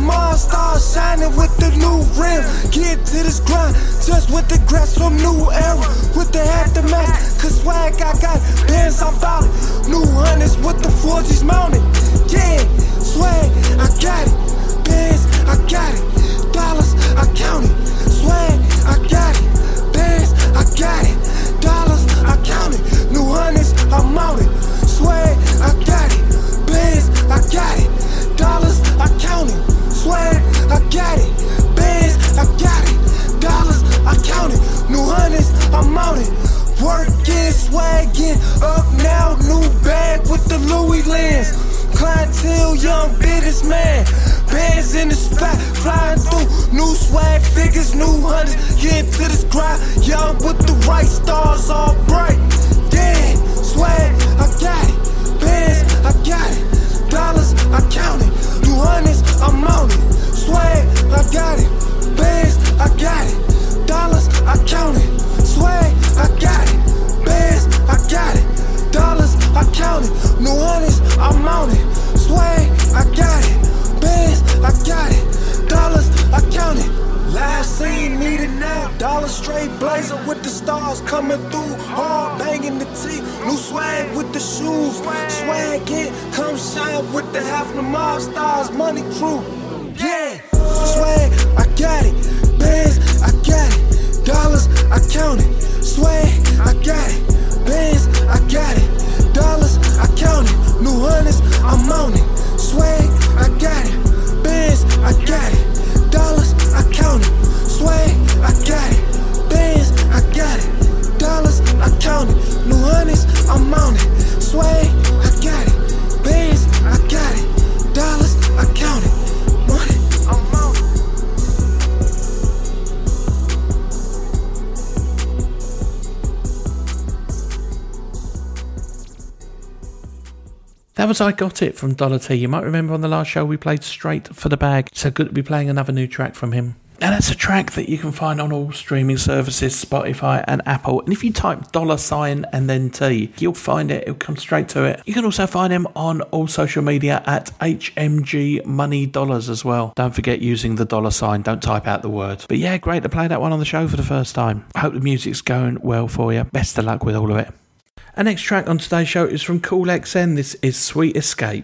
Mars stars shining with the new rim. Get to this grind, just with the grass from new era. With the aftermath, cause swag I got bands, I'm bout it. New hunters with the four G's mounted. Yeah, swag, I got it. Bands, I got it. Dollars, I count it. Swag, I got it. Bands, I got it. Dollars, I count it. New hunters, I'm mounted. Swag, I got it. Bands, I got it. Dollars, I count it. Swag, I got it. Bands, I got it. Dollars, I count it. New hunters, I'm mounted. Working, swagging, up now, new bag with the Louis lens. Clientele, young businessman. Bands in the spot, flying through. New swag figures, new hunters. Get into this grind, young with the right stars, all bright. Yeah, swag, I got it. Bands, I got it. Dollars, I count it. New hunters, I'm on it. Swag, I got it. Bands, I got it. Dollars, I count it. Swag, I got it. Bands, I got it. Dollars, I count it. New hunters, I'm on it. Swag, I got it. Bands, I got it. Dollars, I count it. Last scene needed now. Dollar straight blazer with the stars coming through. Hard banging the T. New swag with the shoes. Swag in, come shine with the half the mob stars. Money crew. Yeah. Swag, I got it. Bands, I got it. Dollars, I count it. Swag, I got it. Bands, I got it. Dollars, I count it. New hunters, I'm on it. Swag, I got it. Bands, I got it. Dollars, I count it. Swag, I got it. Bands, I got it. Dollars, I count it. New hunters, I'm on it. Swag, I got it. Bands, I got it. Dollars, I count it. Money, I'm on it. That was I Got It from Dollar T. You might remember on the last show we played Straight for the Bag. So good to be playing another new track from him. Now that's a track that you can find on all streaming services, Spotify and Apple. And if you type dollar sign and then T, you'll find it. It'll come straight to it. You can also find him on all social media at H M G Money Dollars as well. Don't forget using the dollar sign. Don't type out the word. But yeah, great to play that one on the show for the first time. I hope the music's going well for you. Best of luck with all of it. Our next track on today's show is from Cool X N. This is Sweet Escape.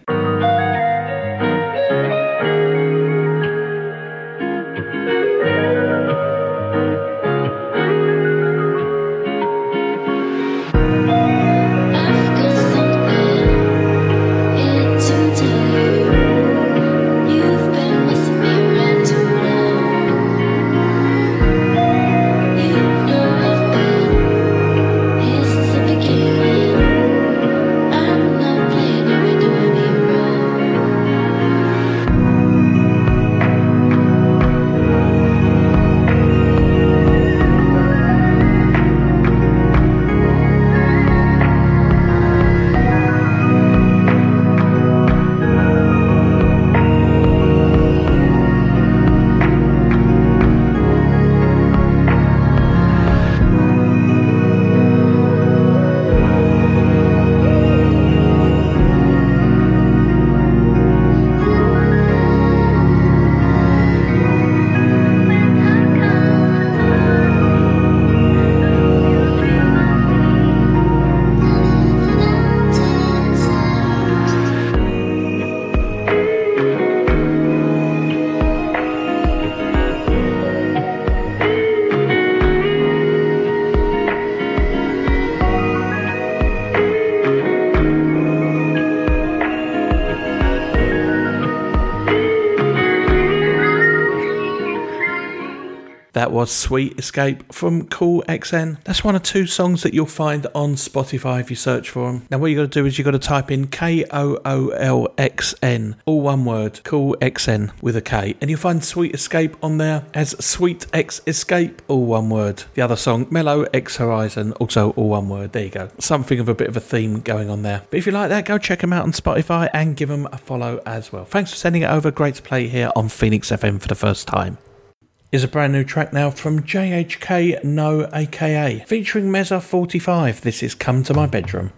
That was Sweet Escape from Cool X N. That's one of two songs that you'll find on Spotify if you search for them. Now what you got to do is you got to type in K O O L X N, all one word, Cool X N with a K, and you'll find Sweet Escape on there as Sweet X Escape, all one word. The other song, Mellow X Horizon, also all one word. There you go. Something of a bit of a theme going on there. But if you like that, go check them out on Spotify and give them a follow as well. Thanks for sending it over. Great to play here on Phoenix F M for the first time. Is a brand new track now from J H K No A K A featuring Mezza forty-five. This is Come to My Bedroom.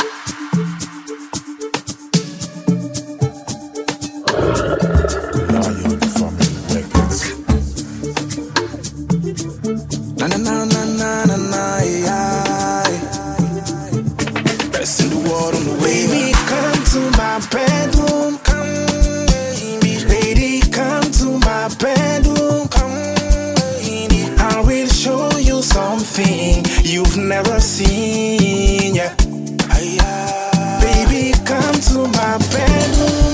Love you've never seen. Yeah. Baby, come to my bedroom.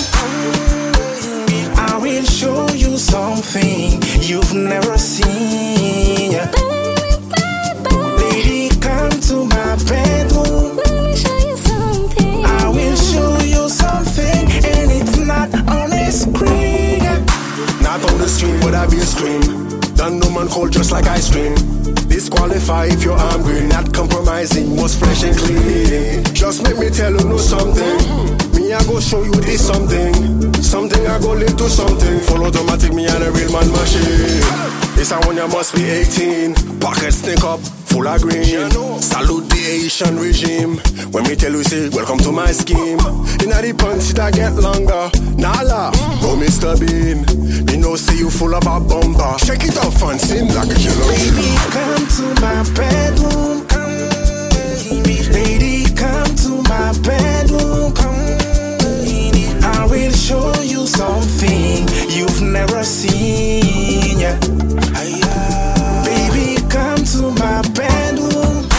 I will show you something you've never seen. Yeah. Baby, come to my bedroom. Let me show you something. I will show you something, and it's not on the screen. Yeah. Not on the screen, but I be a scream. Done no man cold just like ice cream. Disqualify if you're hungry. Not compromising, most fresh and clean. Just make me tell you know something. Me I go show you this something. Something I go lead to something. Full automatic, me and a real man machine. This I want you must be eighteen. Pockets stink up, full of green. Salute the Asian regime. When me tell you say, welcome to my scheme. Inna the pants that get longer. Nah laugh, no Mister Bean. Me know say you full of a bumper. Check it out, fancy like a killer. Baby, come to my bedroom. Come, lady, come to my bedroom. Come, I will show you something you've never seen. Yeah. Baby, come to my bedroom.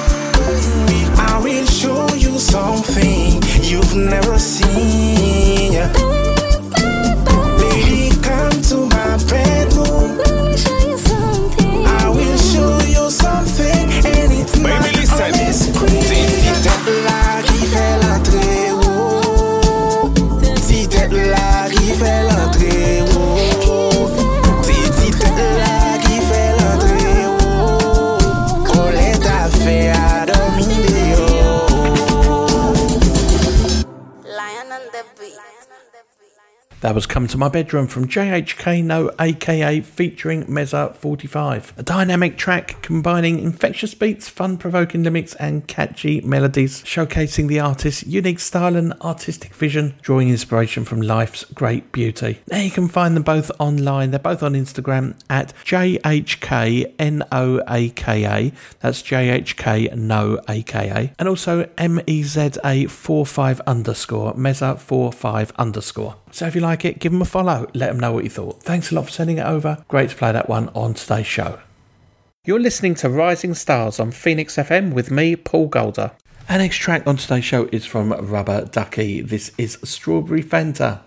I will show you something you've never seen. Yeah. Baby, come to my bedroom. Let me show you something. I will show you something, and it's not on the screen. Si t'es là qui fait l'entrée, oh. Si t'es là qui fait l'entrée, oh. Si si t'es là qui fait l'entrée, oh. Colette a fait à dominer, oh. Lion on the beat. That was Come to My Bedroom from J H K No aka featuring Meza forty-five. A dynamic track combining infectious beats, fun-provoking lyrics and catchy melodies, showcasing the artist's unique style and artistic vision, drawing inspiration from life's great beauty. Now you can find them both online. They're both on Instagram at J H K N O A K A. That's J H K No A K A. And also M E Z A forty-five underscore, Meza forty-five underscore. So if you like it, give them a follow. Let them know what you thought. Thanks a lot for sending it over. Great to play that one on today's show. You're listening to Rising Stars on Phoenix F M with me, Paul Golder. Our next track on today's show is from Rubber Ducky. This is Strawberry Fanta.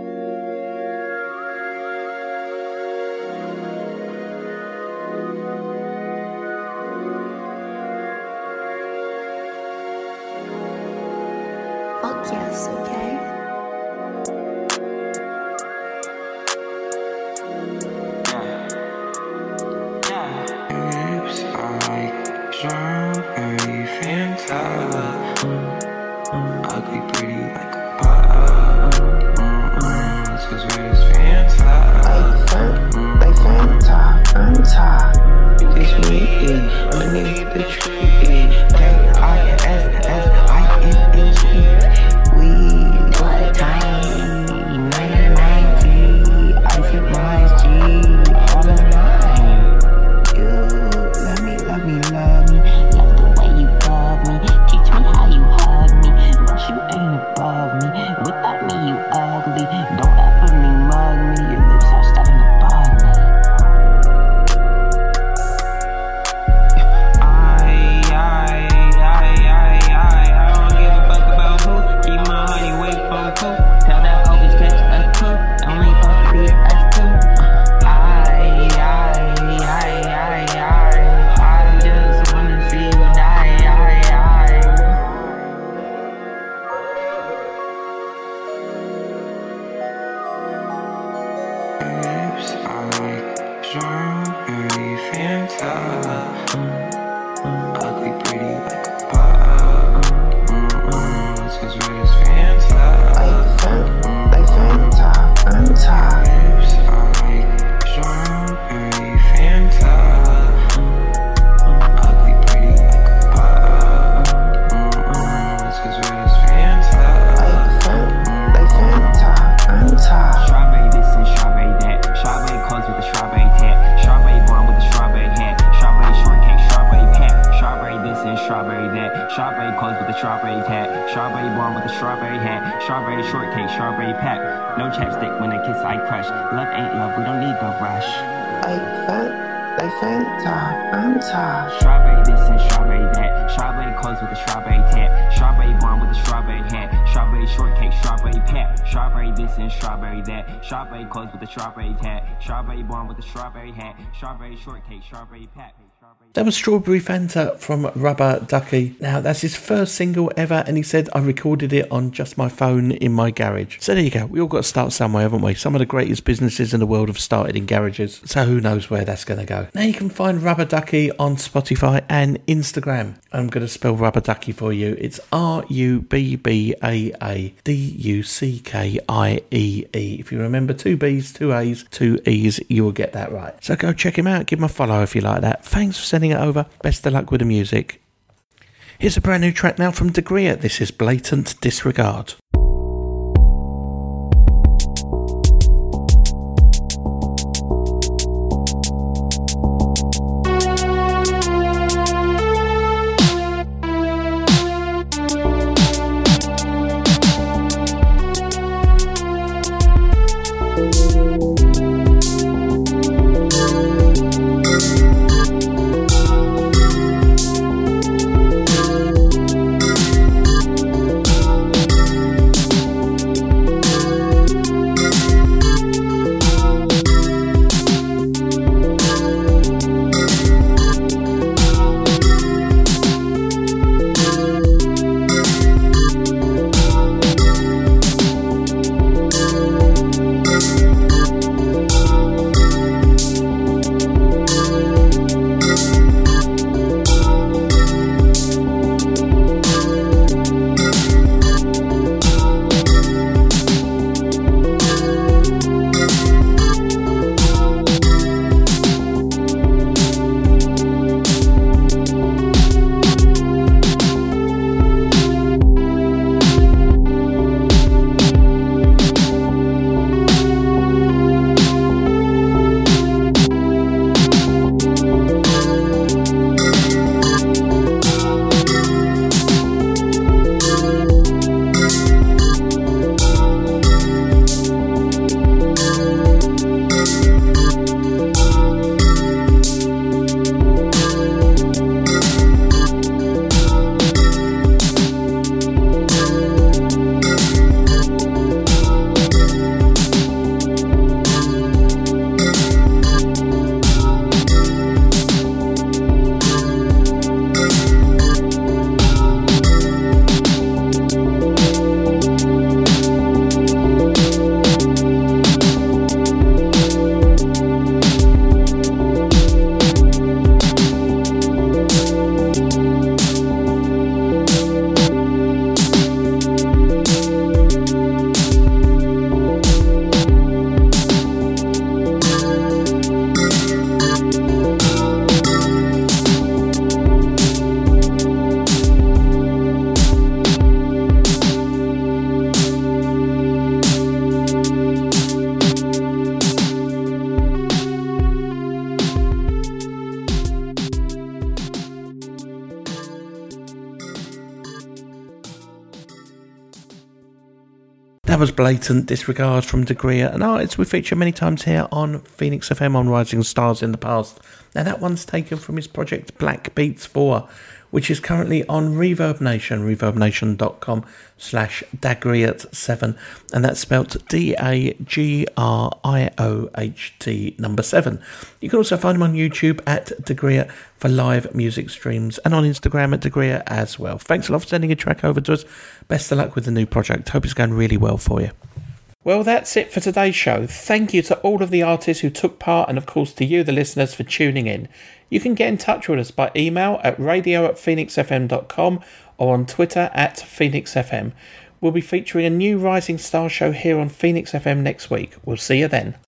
Fuck yes, okay? Strawberry Fanta, ugly pretty like a pop. Mm-mm, this is where it's Fanta. Like Fanta, like Fanta, Fanta. This me is money the tree. K I S S I N H E. We got time, nine ninety. I feel my G, all the time. You love me, love me, love me. Love the way you love me. Teach me how you hug me. But you ain't above me. Without me, you ugly. Don't ever me mug me. Your lips are starting to bug me. I, I, I, I, I, I don't give a fuck about who. Keep my honey away from who. Tell that hoe bitch catch a coup. Only supposed to be us two. I, I, I, I, I, I just wanna see you die. I, I. Lips are like strawberry Fanta, ugly pretty like a pop. Mm-mm, this is where it's Fanta. Like Fanta, like Fanta, Fanta. Lips are like strawberry Fanta, ugly pretty like a pop. Mm-mm, this is where it's Fanta. Like Fanta, like Fanta, Fanta. Strawberry this and strawberry that. Strawberry clothes with a strawberry tap. Strawberry blonde with a strawberry hat. Strawberry shortcake, strawberry pat. Strawberry this and strawberry that. Strawberry clothes with a strawberry tap. Strawberry blonde with a strawberry hat. Strawberry shortcake, strawberry pat. No chapstick when I kiss I crush. Love ain't love, we don't need no rush. Like fat, like Fanta, Fanta. Strawberry this and strawberry that. Strawberry clothes with a strawberry tap. Strawberry blonde with a strawberry hat. Strawberry shortcake, strawberry pap. Strawberry this and strawberry that. Strawberry clothes with a strawberry tap. Strawberry blonde with a strawberry hat. Strawberry shortcake, strawberry pap. That was Strawberry Fanta from Rubber Ducky. Now, that's his first single ever, and he said, I recorded it on just my phone in my garage. So there you go. We all got to start somewhere, haven't we? Some of the greatest businesses in the world have started in garages. So who knows where that's going to go. Now you can find Rubber Ducky on Spotify and Instagram. I'm going to spell Rubber Ducky for you. It's R U B B A A D U C K I E E. If you remember two B's, two A's, two E's, you will get that right. So go check him out. Give him a follow if you like that. Thanks for sending it over. Best of luck with the music. Here's a brand new track now from Degria. This is Blatant Disregard. That was Blatant Disregard from Degria, an artist we feature many times here on Phoenix F M on Rising Stars in the past. Now that one's taken from his project Black Beats four, which is currently on Reverb Nation, reverbnation.com slash Dagriot seven, and that's spelt D A G R I O H T number seven. You can also find him on YouTube at Dagriot for live music streams, and on Instagram at Dagriot as well. Thanks a lot for sending a track over to us. Best of luck with the new project. Hope it's going really well for you. Well, that's it for today's show. Thank you to all of the artists who took part, and of course to you, the listeners, for tuning in. You can get in touch with us by email at radio at phoenix f m dot com or on Twitter at phoenix f m. We'll be featuring a new Rising Star show here on Phoenix F M next week. We'll see you then.